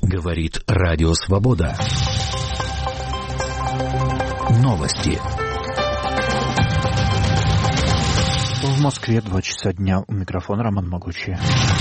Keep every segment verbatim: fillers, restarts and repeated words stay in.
Говорит Радио Свобода. Новости. В Москве два часа дня. У микрофона Роман Могучий.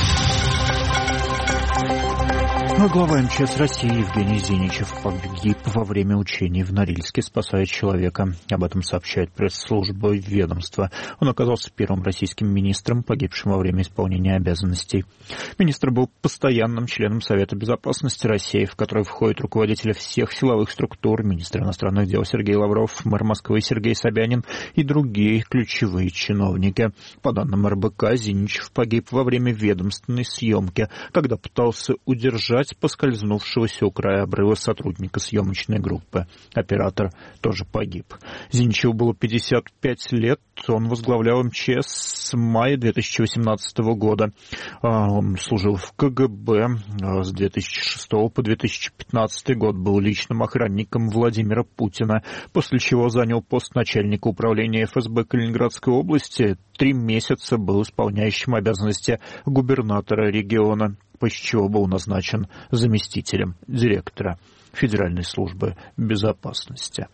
Но глава эм че эс России Евгений Зиничев погиб во время учений в Норильске, спасая человека. Об этом сообщает пресс-служба ведомства. Он оказался первым российским министром, погибшим во время исполнения обязанностей. Министр был постоянным членом Совета безопасности России, в который входят руководители всех силовых структур, министр иностранных дел Сергей Лавров, мэр Москвы Сергей Собянин и другие ключевые чиновники. По данным эр бэ ка, Зиничев погиб во время ведомственной съемки, когда пытался удержать поскользнувшегося у края обрыва сотрудника съемочной группы. Оператор тоже погиб. Зиничеву было пятьдесят пять лет. Он возглавлял эм че эс с мая две тысячи восемнадцатого года. Он служил в ка гэ бэ с две тысячи шестого по две тысячи пятнадцатый год. Был личным охранником Владимира Путина, после чего занял пост начальника управления эф эс бэ Калининградской области. Три месяца был исполняющим обязанности губернатора региона, после чего был назначен заместителем директора Федеральной службы безопасности.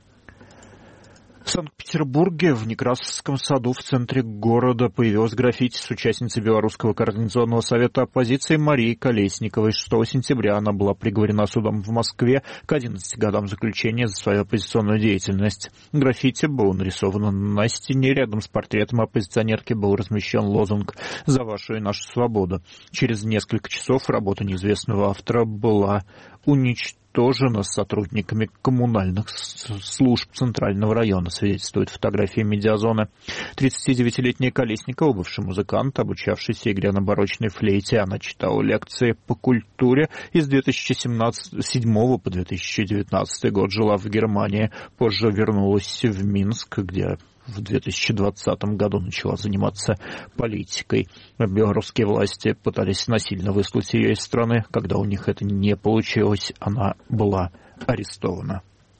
В Санкт-Петербурге в Некрасовском саду в центре города появилась граффити с участницей Белорусского координационного совета оппозиции Марией Колесниковой. шестого сентября она была приговорена судом в Москве к одиннадцати годам заключения за свою оппозиционную деятельность. Граффити было нарисовано на стене. Рядом с портретом оппозиционерки был размещен лозунг «За вашу и нашу свободу». Через несколько часов работа неизвестного автора была уничтожена. Тоже с сотрудниками коммунальных служб Центрального района, свидетельствует фотография медиазона. тридцатидевятилетняя Колесникова, бывший музыкант, обучавшийся игре на барочной флейте. Она читала лекции по культуре и с две тысячи седьмого по две тысячи девятнадцатый год жила в Германии. Позже вернулась в Минск, где в две тысячи двадцатом году начала заниматься политикой. Белорусские власти пытались насильно выслать ее из страны. Когда у них это не получилось, она была арестована.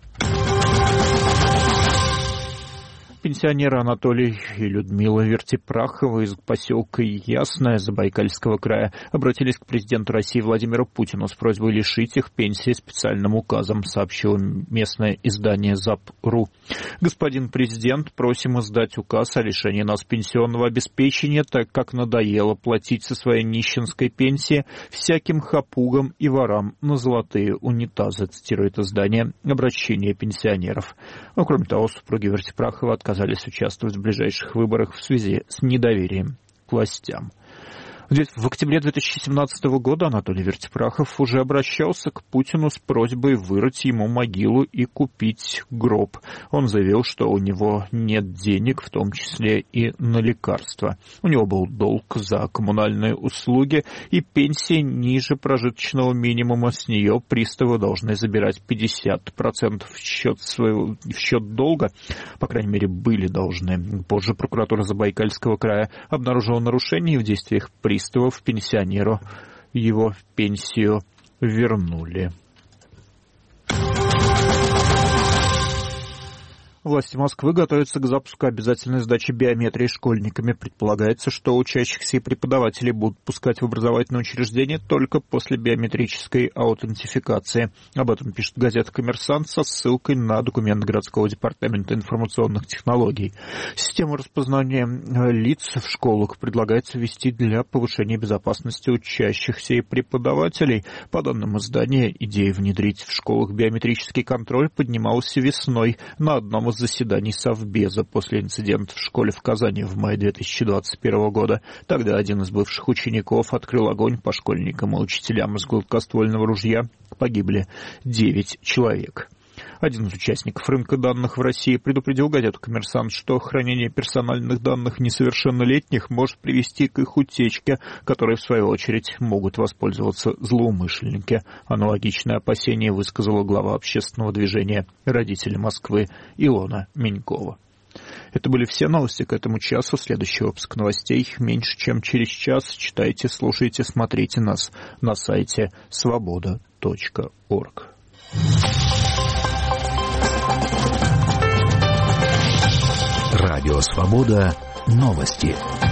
Пенсионеры Анатолий и Людмила Вертипраховы из поселка Ясное Забайкальского края обратились к президенту России Владимиру Путину с просьбой лишить их пенсии специальным указом, сообщило местное издание ЗАП.ру. Господин президент, просим издать указ о лишении нас пенсионного обеспечения, так как надоело платить со своей нищенской пенсии всяким хапугам и ворам на золотые унитазы, цитирует издание обращение пенсионеров. Но, кроме того, супруги Вертипрахова отказались участвовать в ближайших выборах в связи с недоверием к властям. В октябре две тысячи семнадцатого года Анатолий Вертипрахов уже обращался к Путину с просьбой вырыть ему могилу и купить гроб. Он заявил, что у него нет денег, в том числе и на лекарства. У него был долг за коммунальные услуги и пенсия ниже прожиточного минимума. С нее приставы должны забирать пятьдесят процентов в счет, своего, в счет долга. По крайней мере, были должны. Позже прокуратура Забайкальского края обнаружила нарушения в действиях приставов. Приставов пенсионеру его пенсию вернули. Власти Москвы готовятся к запуску обязательной сдачи биометрии школьниками. Предполагается, что учащихся и преподавателей будут пускать в образовательные учреждения только после биометрической аутентификации. Об этом пишет газета «Коммерсант» со ссылкой на документ городского департамента информационных технологий. Систему распознания лиц в школах предлагается ввести для повышения безопасности учащихся и преподавателей. По данным издания, идея внедрить в школах биометрический контроль поднималась весной на одном из заседаний Совбеза после инцидента в школе в Казани в мае две тысячи двадцать первого года. Тогда один из бывших учеников открыл огонь по школьникам и учителям из гладкоствольного ружья. Погибли девять человек. Один из участников рынка данных в России предупредил газету «Коммерсант», что хранение персональных данных несовершеннолетних может привести к их утечке, которой, в свою очередь, могут воспользоваться злоумышленники. Аналогичное опасение высказала глава общественного движения «Родители Москвы» Илона Менькова. Это были все новости к этому часу. Следующий выпуск новостей меньше, чем через час. Читайте, слушайте, смотрите нас на сайте свобода точка орг. Радио «Свобода». Новости.